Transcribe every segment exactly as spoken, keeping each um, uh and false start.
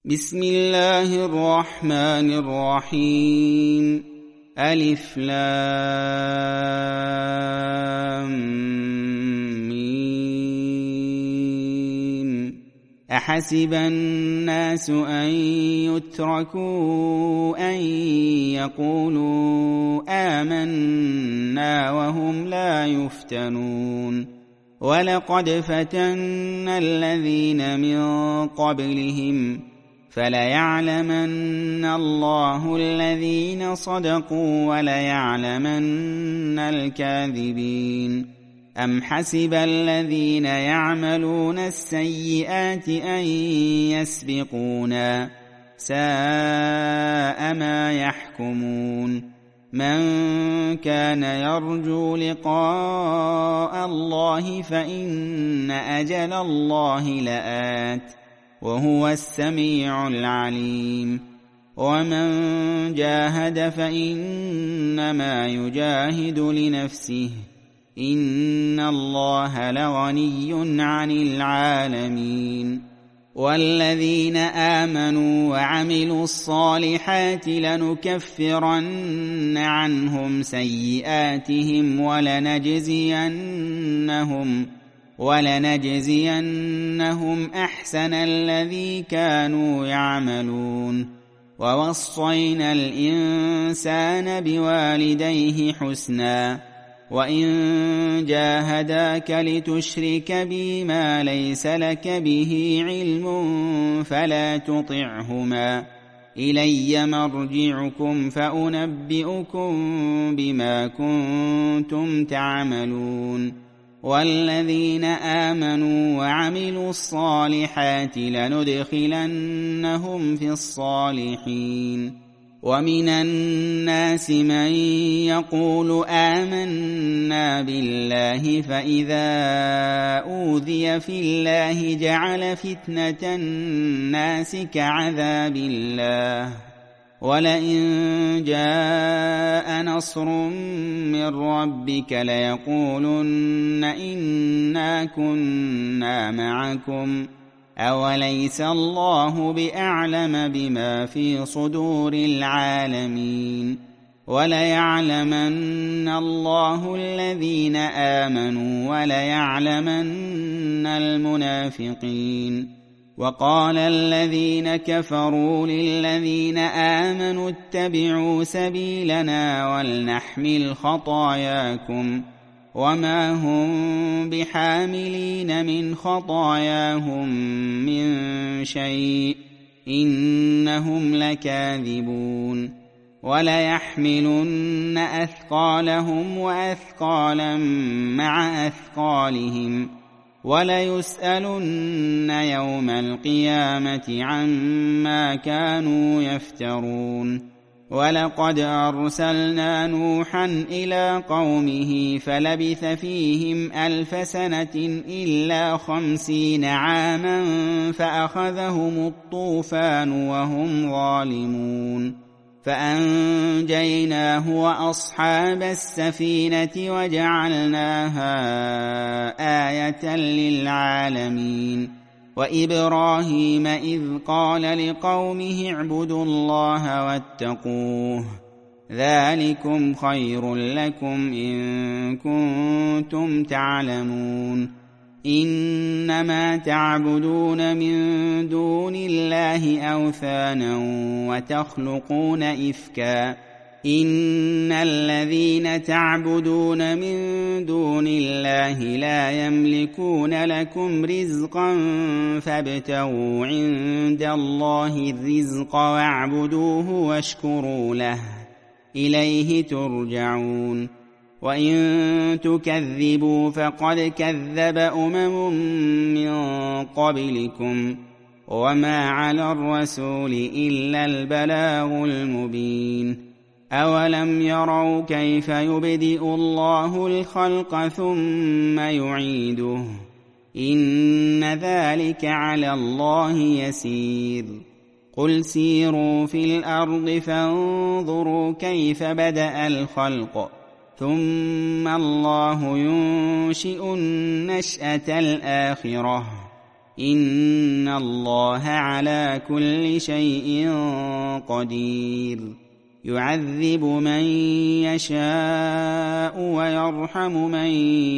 بسم الله الرحمن الرحيم. ألف لام ميم. أحسب الناس أن يتركوا أن يقولوا آمنا وهم لا يفتنون. ولقد فتنا الذين من قبلهم فليعلمن الله الذين صدقوا وليعلمن الكاذبين. أم حسب الذين يعملون السيئات أن يسبقونا ساء ما يحكمون. من كان يرجو لقاء الله فإن أجل الله لآت وهو السميع العليم. ومن جاهد فإنما يجاهد لنفسه إن الله لغني عن العالمين. والذين آمنوا وعملوا الصالحات لنكفرن عنهم سيئاتهم ولنجزينهم ولنجزينهم أحسن الذي كانوا يعملون. ووصينا الإنسان بوالديه حسنا وإن جاهداك لتشرك بي ما ليس لك به علم فلا تطعهما إلي مرجعكم فأنبئكم بما كنتم تعملون. والذين آمنوا وعملوا الصالحات لندخلنهم في الصالحين. ومن الناس من يقول آمنا بالله فإذا أوذي في الله جعل فتنة الناس كعذاب الله. ولئن جاء نصر من ربك ليقولن إنا كنا معكم أوليس الله بأعلم بما في صدور العالمين. وليعلمن الله الذين آمنوا وليعلمن المنافقين. وقال الذين كفروا للذين آمنوا اتبعوا سبيلنا ولنحمل خطاياكم وما هم بحاملين من خطاياهم من شيء إنهم لكاذبون. وليحملن أثقالهم وأثقالا مع أثقالهم وليسألن يوم القيامة عما كانوا يفترون. ولقد أرسلنا نوحا إلى قومه فلبث فيهم ألف سنة إلا خمسين عاما فأخذهم الطوفان وهم ظالمون. فأنجيناه وأصحاب السفينة وجعلناها آية للعالمين. وإبراهيم إذ قال لقومه اعبدوا الله واتقوه ذلكم خير لكم إن كنتم تعلمون. إنما تعبدون من دون الله أوثانا وتخلقون إفكا إن الذين تعبدون من دون الله لا يملكون لكم رزقا فابتغوا عند الله الرزق واعبدوه واشكروا له إليه ترجعون. وإن تكذبوا فقد كذب أمم من قبلكم وما على الرسول إلا البلاغ المبين. أولم يروا كيف يبدئ الله الخلق ثم يعيده إن ذلك على الله يسير. قل سيروا في الأرض فانظروا كيف بدأ الخلق ثم الله ينشئ النشأة الآخرة إن الله على كل شيء قدير يعذب من يشاء ويرحم من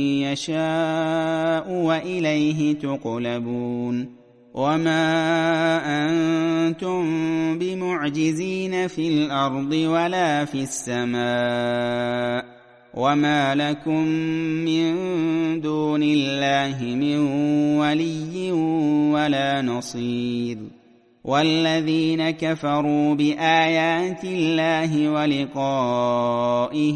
يشاء وإليه تقلبون وما أنتم بمعجزين في الأرض ولا في السماء وما لكم من دون الله من ولي ولا نصير والذين كفروا بآيات الله ولقائه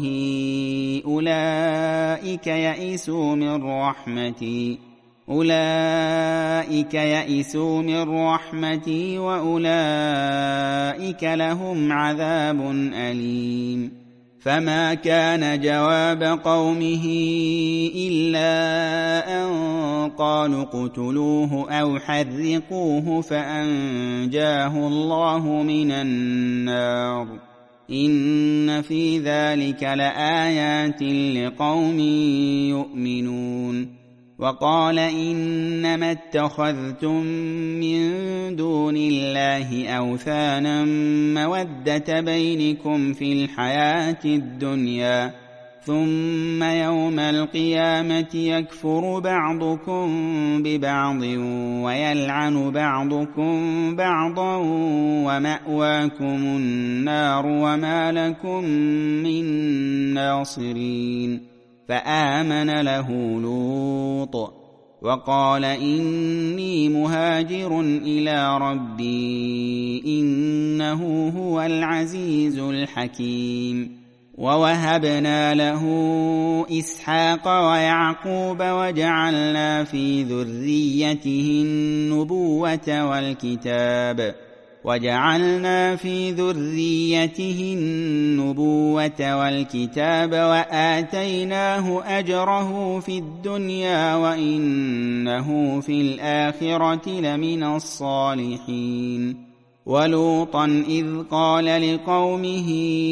أولئك يئسوا من رحمتي أولئك يئسوا من رحمتي وأولئك لهم عذاب أليم فما كان جواب قومه إلا أن قالوا اقتلوه أو حرقوه فأنجاه الله من النار إن في ذلك لآيات لقوم يؤمنون وقال إنما اتخذتم من دون الله أوثانا مودة بينكم في الحياة الدنيا ثم يوم القيامة يكفر بعضكم ببعض ويلعن بعضكم بعضا ومأواكم النار وما لكم من ناصرين فآمن له لوط وقال إني مهاجر إلى ربي إنه هو العزيز الحكيم ووهبنا له إسحاق ويعقوب وجعلنا في ذريته النبوة والكتاب وجعلنا في ذريته النبوة والكتاب وآتيناه أجره في الدنيا وإنه في الآخرة لمن الصالحين ولوطا إذ قال لقومه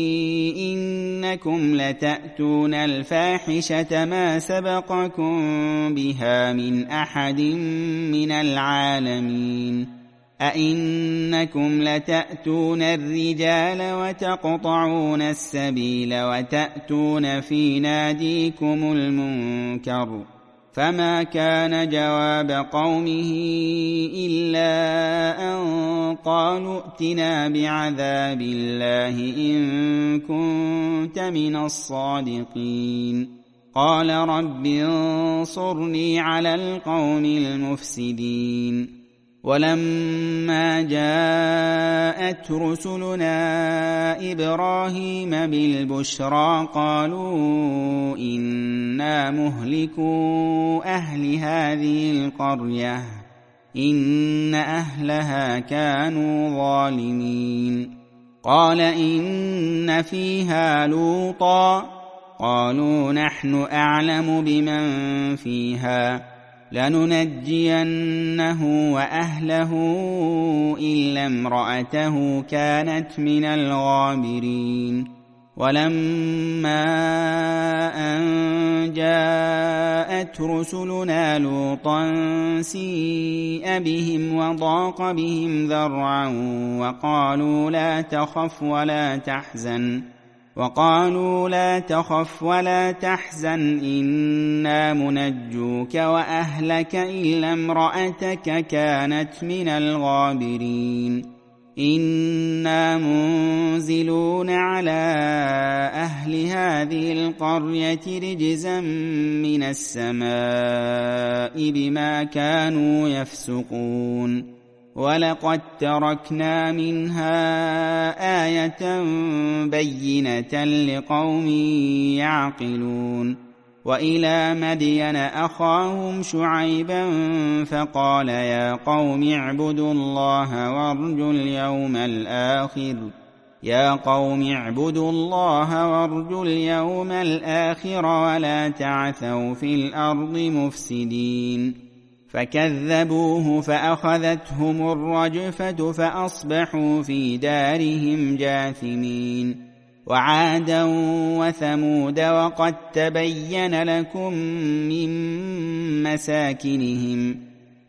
إنكم لتأتون الفاحشة ما سبقكم بها من أحد من العالمين أئنكم لتأتون الرجال وتقطعون السبيل وتأتون في ناديكم المنكر فما كان جواب قومه إلا أن قالوا ائتنا بعذاب الله إن كنت من الصادقين قال رب انصرني على القوم المفسدين ولما جاءت رسلنا إبراهيم بالبشرى قالوا إنا مهلكو أهل هذه القرية إن أهلها كانوا ظالمين قال إن فيها لوطا قالوا نحن أعلم بمن فيها لننجينه وأهله إلا امرأته كانت من الغابرين ولما أن جاءت رسلنا لوطا سيء بهم وضاق بهم ذرعا وقالوا لا تخف ولا تحزن وقالوا لا تخف ولا تحزن إنا منجوك وأهلك إلا امرأتك كانت من الغابرين إنا منزلون على أهل هذه القرية رجزا من السماء بما كانوا يفسقون ولقد تركنا منها آية بينة لقوم يعقلون وإلى مدين أخاهم شعيبا فقال يا قوم اعبدوا الله وارجوا اليوم الآخر يا قوم اعبدوا الله وارجوا اليوم الآخر ولا تعثوا في الأرض مفسدين فكذبوه فأخذتهم الرجفة فأصبحوا في دارهم جاثمين وعادا وثمود وقد تبين لكم من مساكنهم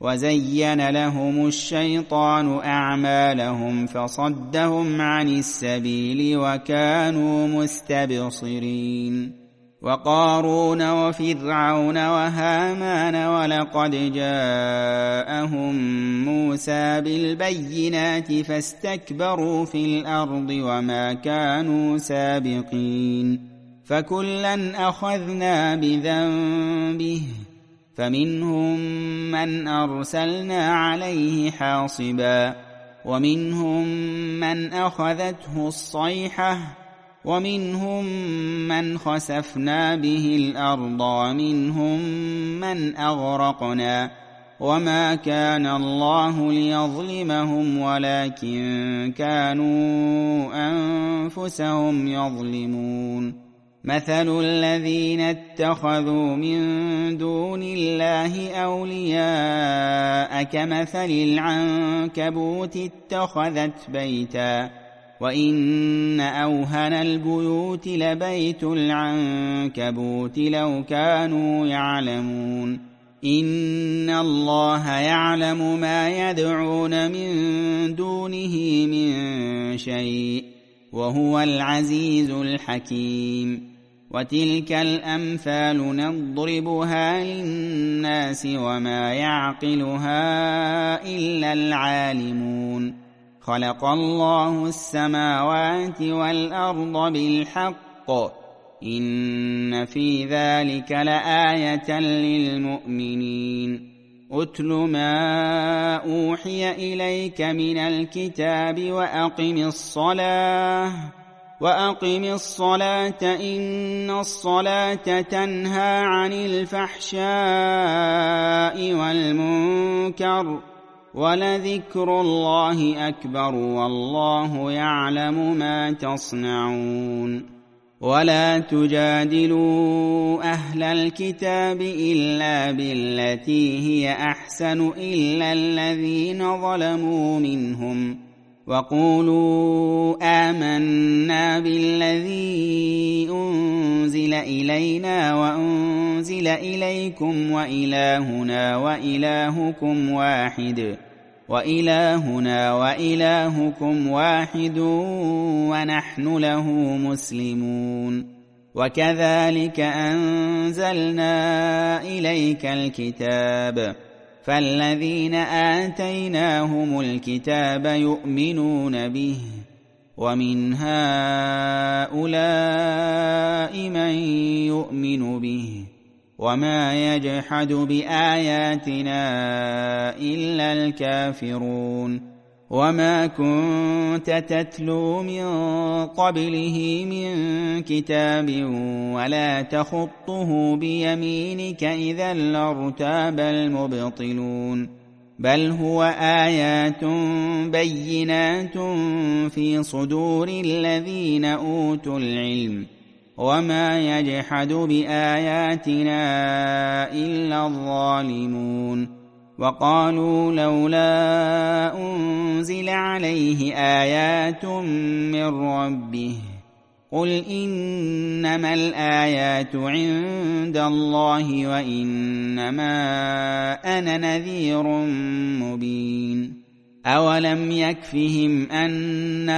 وزين لهم الشيطان أعمالهم فصدهم عن السبيل وكانوا مستبصرين. وقارون وفرعون وهامان ولقد جاءهم موسى بالبينات فاستكبروا في الأرض وما كانوا سابقين. فكلا أخذنا بذنبه فمنهم من أرسلنا عليه حاصبا ومنهم من أخذته الصيحة ومنهم من خسفنا به الأرض ومنهم من أغرقنا وما كان الله ليظلمهم ولكن كانوا أنفسهم يظلمون. مثل الذين اتخذوا من دون الله أولياء كمثل العنكبوت اتخذت بيتا وإن أوهن البيوت لبيت العنكبوت لو كانوا يعلمون. إن الله يعلم ما يدعون من دونه من شيء وهو العزيز الحكيم. وتلك الأمثال نضربها للناس وما يعقلها إلا العالمون. خلق الله السماوات والأرض بالحق إن في ذلك لآية للمؤمنين. أتل ما أوحي إليك من الكتاب وأقم الصلاة وأقم الصلاة إن الصلاة تنهى عن الفحشاء والمنكر ولذكر الله أكبر والله يعلم ما تصنعون. ولا تجادلوا أهل الكتاب إلا بالتي هي أحسن إلا الذين ظلموا منهم وقولوا آمنا بالذي أنزل إلينا وأنزل إليكم وإلهنا وإلهكم واحد وإلهنا وإلهكم واحد ونحن له مسلمون. وكذلك أنزلنا إليك الكتاب فالذين آتيناهم الكتاب يؤمنون به ومن هؤلاء من يؤمن به وما يجحد بآياتنا إلا الكافرون. وما كنت تتلو من قبله من كتاب ولا تخطه بيمينك إذا لارتاب المبطلون. بل هو آيات بينات في صدور الذين أوتوا العلم وما يجحد بآياتنا إلا الظالمون. وقالوا لولا أنزل عليه آيات من ربه قل إنما الآيات عند الله وإنما أنا نذير مبين. أولم يكفهم أنا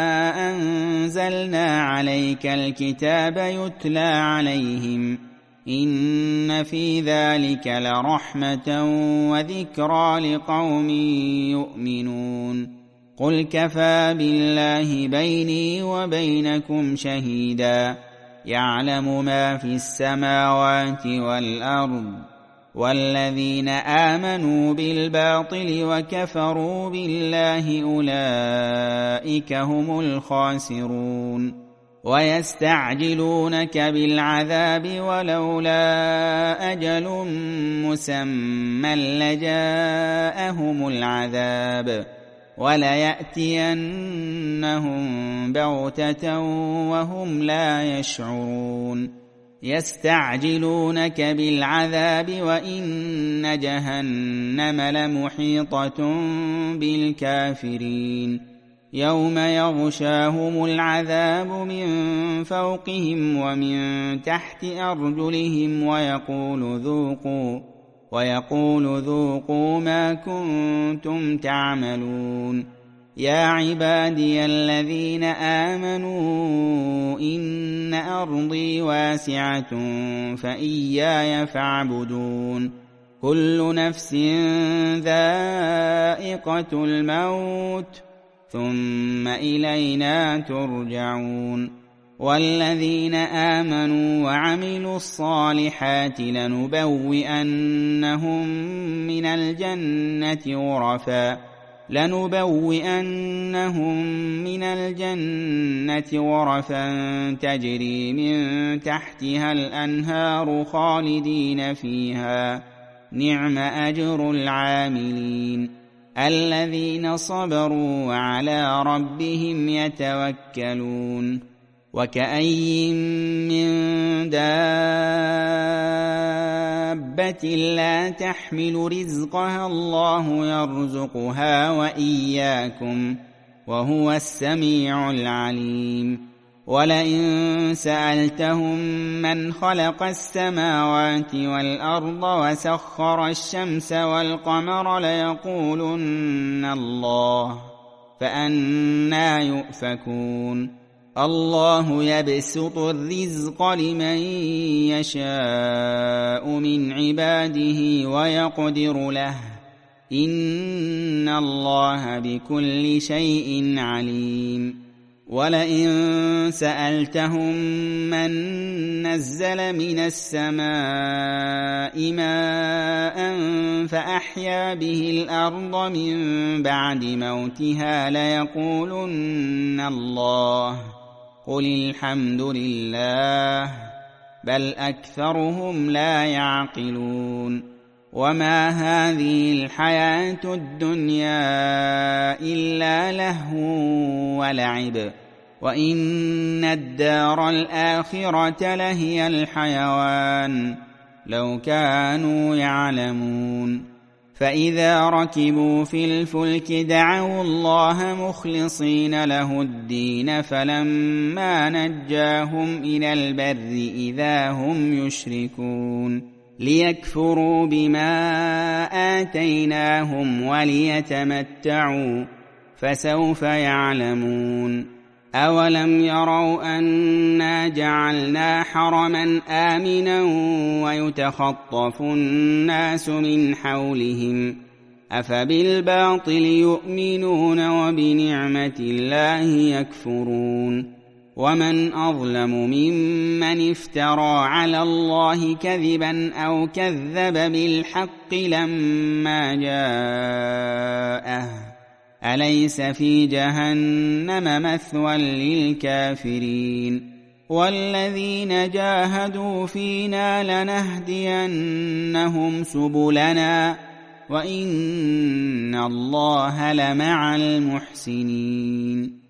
أنزلنا عليك الكتاب يتلى عليهم إن في ذلك لرحمة وذكرى لقوم يؤمنون. قل كفى بالله بيني وبينكم شهيدا يعلم ما في السماوات والأرض والذين آمنوا بالباطل وكفروا بالله أولئك هم الخاسرون. ويستعجلونك بالعذاب ولولا أجل مسمى لجاءهم العذاب وليأتينهم بغتة وهم لا يشعرون. يستعجلونك بالعذاب وإن جهنم لمحيطة بالكافرين. يوم يغشاهم العذاب من فوقهم ومن تحت أرجلهم ويقول ذوقوا ويقول ذوقوا ما كنتم تعملون يا عبادي الذين آمنوا إن أرضي واسعة فإياي فاعبدون كل نفس ذائقة الموت ثم إلينا ترجعون والذين آمنوا وعملوا الصالحات لنبوئنهم من الجنة غرفا لنبوئنهم من الجنة غرفا تجري من تحتها الأنهار خالدين فيها نعم أجر العاملين الذين صبروا وعلى ربهم يتوكلون وكأي من دابة لا تحمل رزقها الله يرزقها وإياكم وهو السميع العليم ولئن سألتهم من خلق السماوات والأرض وسخر الشمس والقمر ليقولن الله فأنى يؤفكون الله يبسط الرزق لمن يشاء من عباده ويقدر له إن الله بكل شيء عليم ولئن سألتهم من نزل من السماء ماء فأحيا به الأرض من بعد موتها ليقولن الله قل الحمد لله بل أكثرهم لا يعقلون وما هذه الحياة الدنيا إلا لهو ولعب وإن الدار الآخرة لهي الحيوان لو كانوا يعلمون فإذا ركبوا في الفلك دعوا الله مخلصين له الدين فلما نجاهم إلى البر إذا هم يشركون ليكفروا بما آتيناهم وليتمتعوا فسوف يعلمون أولم يروا أنا جعلنا حرما آمنا ويتخطف الناس من حولهم أفبالباطل يؤمنون وبنعمة الله يكفرون ومن أظلم ممن افترى على الله كذبا أو كذب بالحق لما جاءه أليس في جهنم مثوى للكافرين والذين جاهدوا فينا لنهدينهم سبلنا وإن الله لمع المحسنين